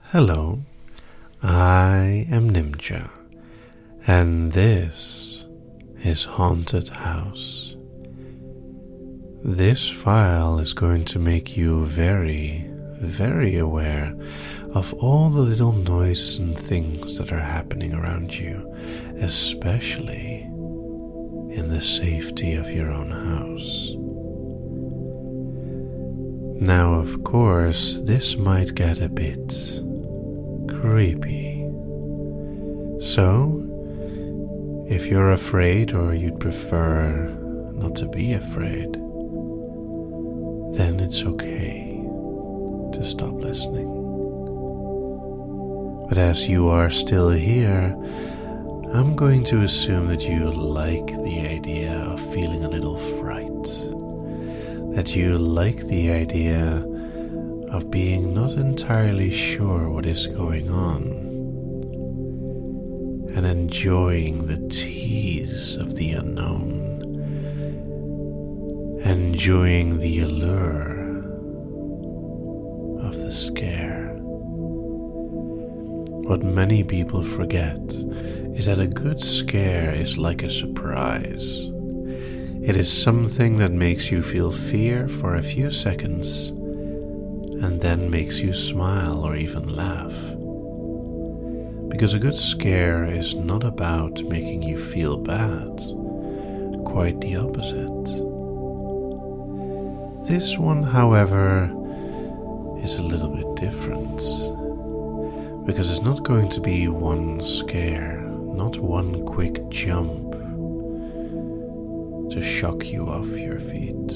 Hello, I am Nimja, and this is Haunted House. This file is going to make you very, very aware of all the little noises and things that are happening around you, especially in the safety of your own house. Now, of course, this might get a bit creepy. So, if you're afraid or you'd prefer not to be afraid, then it's okay to stop listening. But as you are still here, I'm going to assume that you like the idea of feeling a little fright, that you like the idea of being not entirely sure what is going on, and enjoying the tease of the unknown, enjoying the allure of the scare. What many people forget is that a good scare is like a surprise. It is something that makes you feel fear for a few seconds and then makes you smile or even laugh. Because a good scare is not about making you feel bad, quite the opposite. This one, however, is a little bit different, because it's not going to be one scare, not one quick jump to shock you off your feet.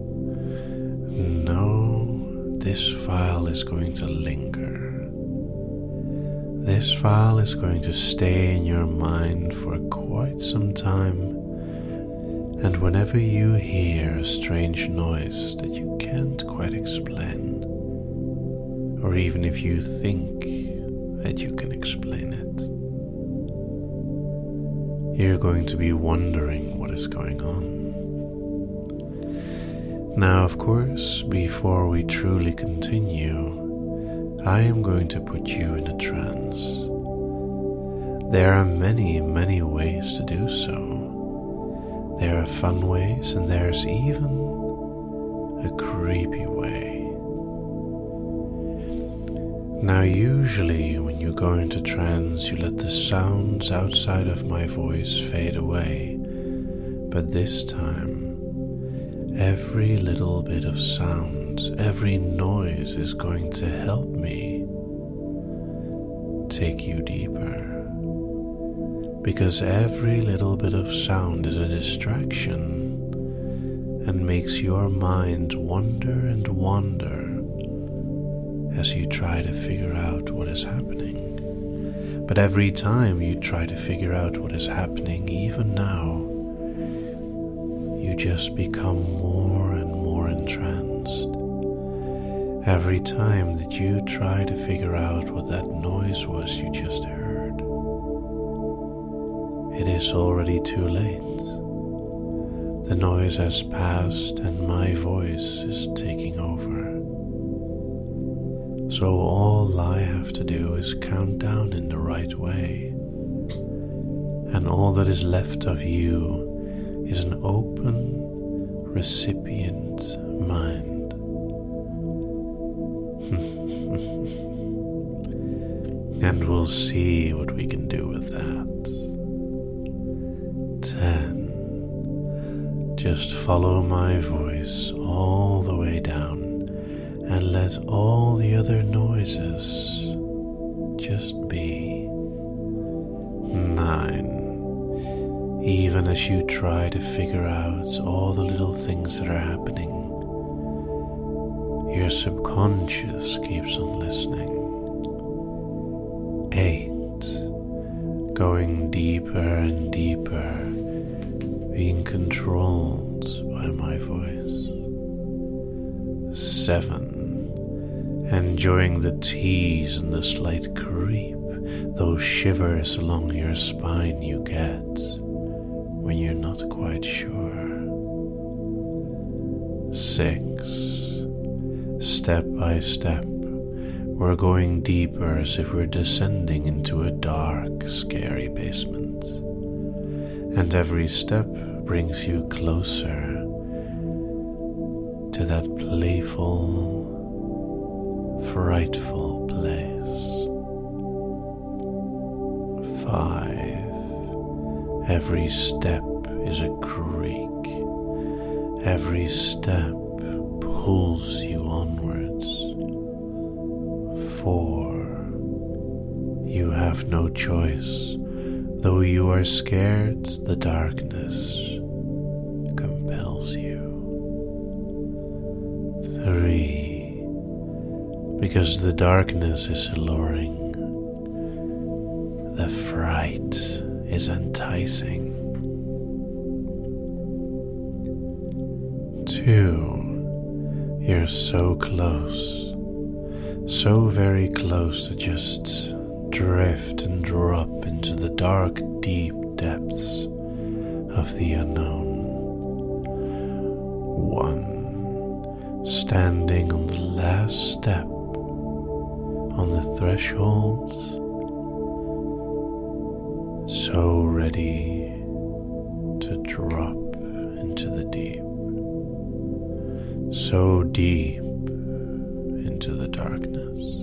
No, this file is going to linger. This file is going to stay in your mind for quite some time, and whenever you hear a strange noise that you can't quite explain, or even if you think that you can explain it, you're going to be wondering what is going on. Now, of course, before we truly continue, I am going to put you in a trance. There are many, many ways to do so. There are fun ways, and there's even a creepy way. Now, usually when you go into trance, you let the sounds outside of my voice fade away. But this time, every little bit of sound, every noise is going to help me take you deeper. Because every little bit of sound is a distraction and makes your mind wander and wander as you try to figure out what is happening. But every time you try to figure out what is happening, even now, you just become more and more entranced. Every time that you try to figure out what that noise was you just heard, it is already too late. The noise has passed and my voice is taking over. So all I have to do is count down in the right way, and all that is left of you is an open recipient mind. And we'll see what we can do with that. 10. Just follow my voice all the way down and let all the other noises just be. 9. Even as you try to figure out all the little things that are happening, your subconscious keeps on listening. 8. Going deeper and deeper, being controlled by my voice. 7. Enjoying the tease and the slight creep, those shivers along your spine you get when you're not quite sure. 6. Step by step, We're going deeper as if we're descending into a dark, scary basement. And every step brings you closer to that playful, frightful place. 5. Every step is a creak. Every step pulls you onwards. 4. You have no choice. Though you are scared, the darkness compels you. 3. Because the darkness is alluring, the fright is enticing. 2. You're so close, so very close to just drift and drop into the dark, deep depths of the unknown. 1. Standing on the last step, on the threshold, so ready to drop into the deep, so deep into the darkness.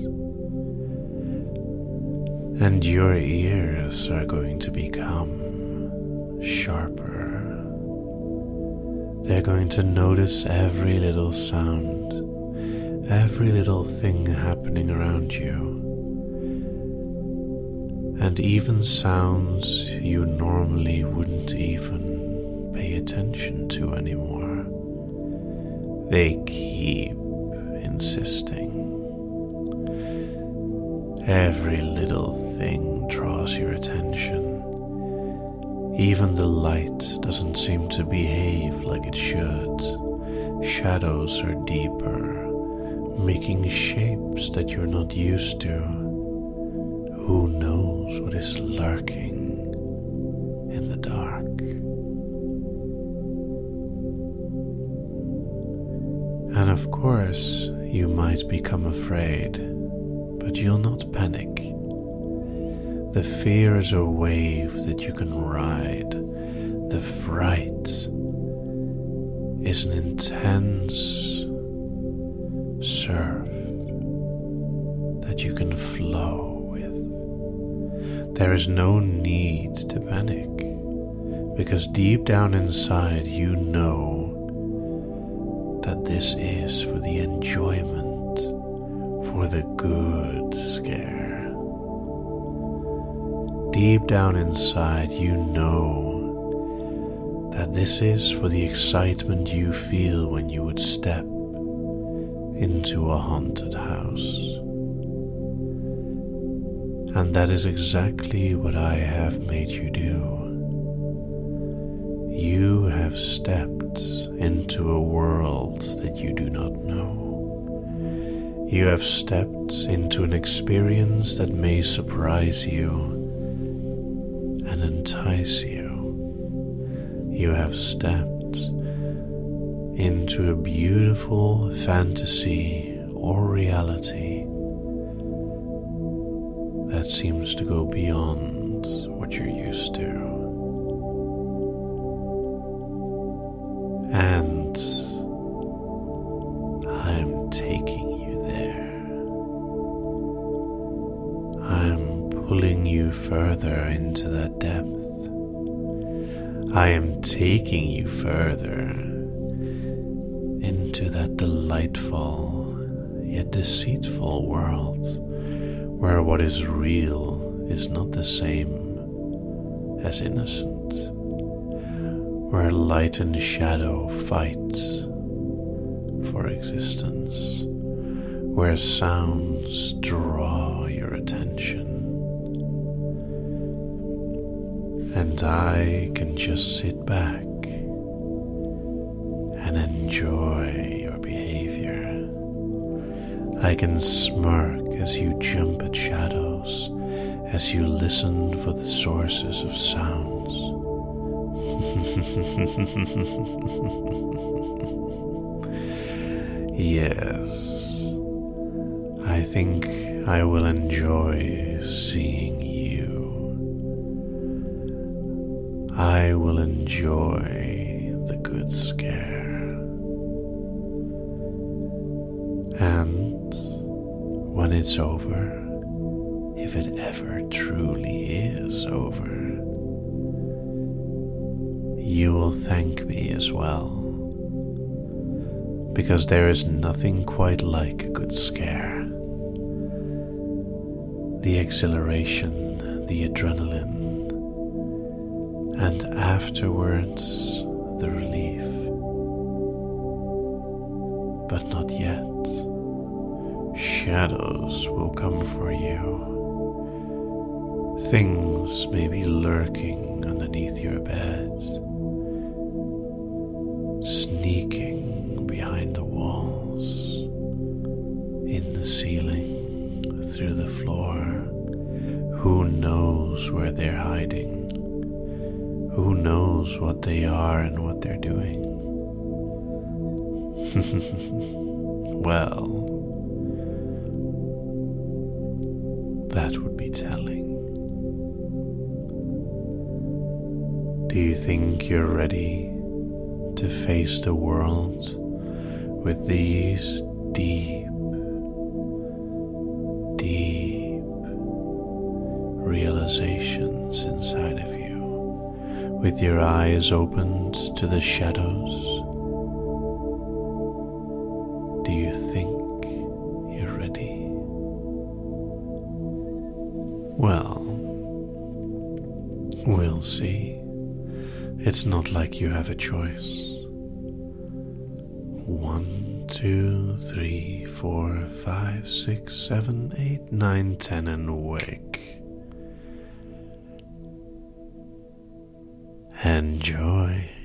And your ears are going to become sharper. They're going to notice every little sound, every little thing happening around you, and even sounds you normally wouldn't even pay attention to anymore. They keep insisting. Every little thing draws your attention. Even the light doesn't seem to behave like it should. Shadows are deeper, making shapes that you're not used to. Who knows what is lurking in the dark? And of course, you might become afraid, but you'll not panic. The fear is a wave that you can ride. The fright is an intense surf that you can flow with. There is no need to panic, because deep down inside you know that this is for the enjoyment, for the good scare. Deep down inside you know that this is for the excitement you feel when you would step into a haunted house. And that is exactly what I have made you do. You have stepped into a world that you do not know. You have stepped into an experience that may surprise you and entice you. You have stepped into a beautiful fantasy or reality that seems to go beyond what you're used to. And I'm taking you there. I'm pulling you further into that depth. I am taking you further into that delightful yet deceitful world where what is real is not the same as innocent, where light and shadow fight for existence, where sounds draw your attention. And I can just sit back and enjoy your behavior. I can smirk as you jump at shadows, as you listen for the sources of sounds. Yes, I I think I will enjoy seeing you. I will enjoy the good scare. And when it's over, if it ever truly is over, you will thank me as well, because there is nothing quite like a good scare. The exhilaration, the adrenaline, and afterwards the relief. But not yet. Shadows will come for you. Things may be lurking underneath your bed, sneaking behind the walls, in the ceiling, through the floor. Who knows where they're hiding? Who knows what they are and what they're doing? Well, that would be telling. Do you think you're ready to face the world with these deep realizations inside of you, with your eyes opened to the shadows? Do you think you're ready? Well, we'll see. It's not like you have a choice. 1, 2, 3, 4, 5, 6, 7, 8, 9, 10, and awake. Enjoy.